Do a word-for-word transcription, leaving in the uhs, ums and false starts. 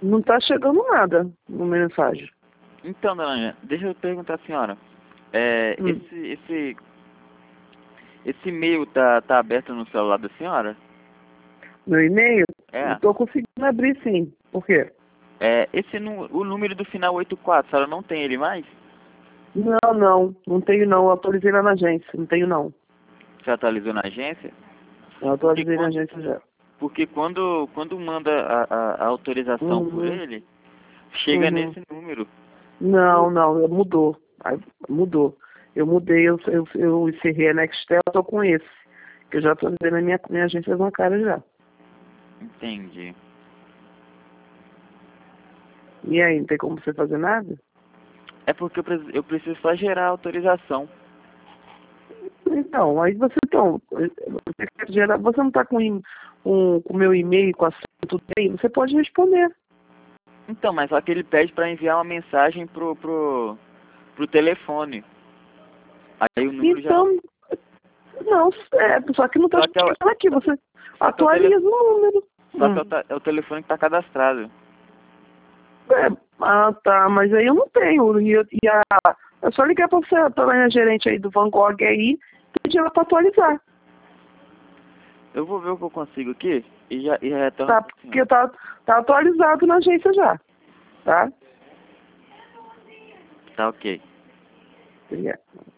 Não tá chegando nada no mensagem. Então, dona Ângela, deixa eu perguntar à senhora. É, Hum. esse, esse, esse e-mail tá, tá aberto no celular da senhora? Meu e-mail? É. Eu tô conseguindo abrir sim. Por quê? É, esse, nu- o número do final oitenta e quatro, a senhora não tem ele mais? Não, não. Não tenho não. Eu atualizei lá na agência. Não tenho não. Você atualizou na agência? Eu Porque atualizei na quando, agência já. porque quando, quando manda a, a, a autorização por Uhum. ele, chega Uhum. nesse número. Não, não. eu- Mudou. Aí, mudou. Eu mudei. Eu, eu, eu encerrei a Nextel. Eu tô com esse. Que eu já atualizei na minha, minha agência bancária já. Entendi. E aí, não tem como você fazer nada? É porque eu, pre- eu preciso só gerar a autorização. Então, aí você então, você quer gerar, você não está com o com, com o meu e-mail, com a senha, tudo aí, você pode responder. Então, mas só que ele pede para enviar uma mensagem pro, pro, pro telefone. Aí o número já não... Então, não, é, só que não está Só que é, o- chegando aqui, você só que é o, tele, atualiza o número. só que é o, Hum. ta- é o telefone que está cadastrado. É, ah, tá, mas aí eu não tenho. E, eu- e a, é só ligar para você, para a gerente aí do Van Gogh aí, e pedir ela para atualizar. Eu vou ver o que eu consigo aqui e já, e já retorno Tá? pro senhor. Porque tá, tá atualizado na agência já. Tá? Tá ok. Obrigada.